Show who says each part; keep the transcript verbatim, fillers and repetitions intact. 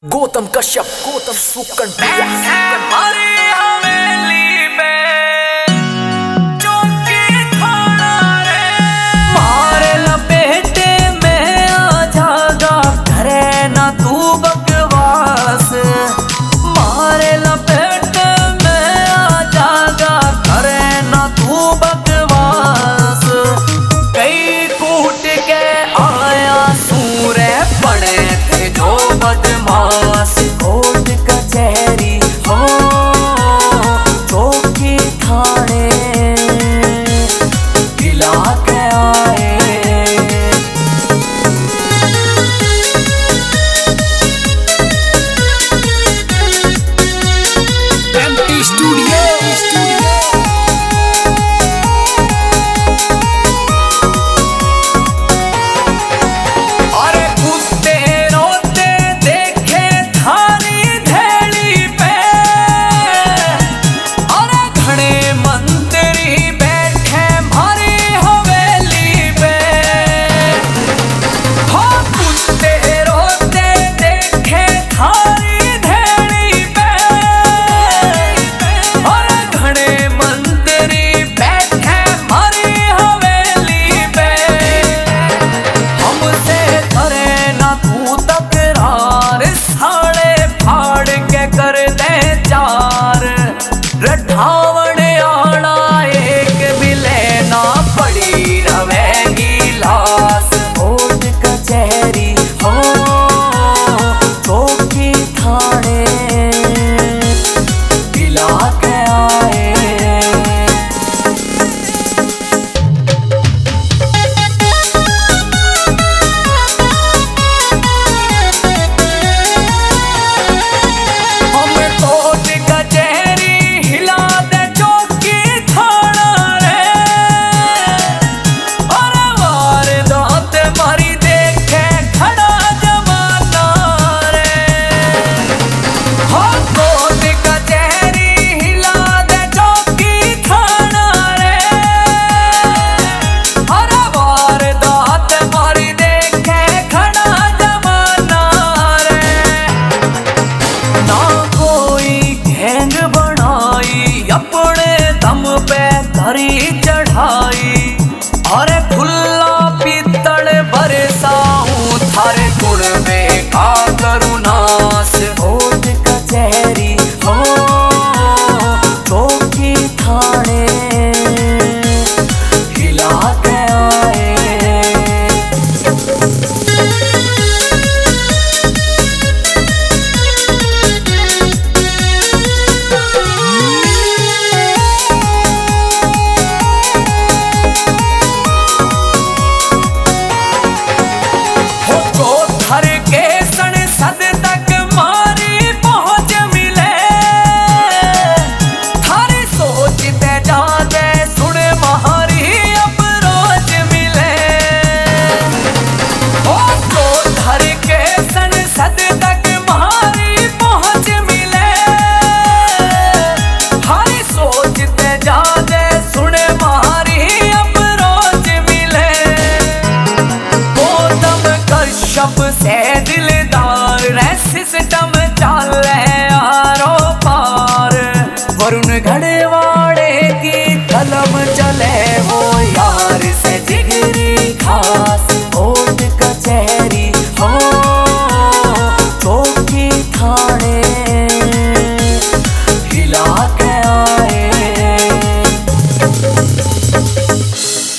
Speaker 1: गौतम कश्यप गौतम सुकन
Speaker 2: हमारी हवेली में चौकी थाना रे मारे लपेटे में आ जागा करे ना तू बकवास। मारे लपेटे में आ जागा करे ना तू बकवास। कई कूट के आया सूरे पड़े थे जो बदमाश। कोर्ट कचहरी हो चौकी थाने गिला के आए।
Speaker 1: एमटी स्टूडियो
Speaker 2: रठावण आना एक भी लेना पड़ी रवेगी लाश। कोर्ट कचहरी हो चौकी थाने गिला के आए। अपने दम पे धरी चढ़ाई और खुला पीतल बरसाऊं थारे गुण में का करुणास। कोर्ट कचहरी हो चौकी थाने गिला के आए। हर के सण सद तक मारी पहुंच मिले। थारी सोचते जागे सुन मारी अप्रोच मिले। ओ तो हर के सण सद तक मारी पहुंच मिले। थारी सोचते जागे सुन मारी अप्रोच मिले। गौतम कश्यप से दिलदार रे सिस्टम चाले आरो पार। वरुण घड़वाड़े की कलम चले वो यार से जिगरी खास। कोर्ट कचहरी हो चौकी थाने गिला के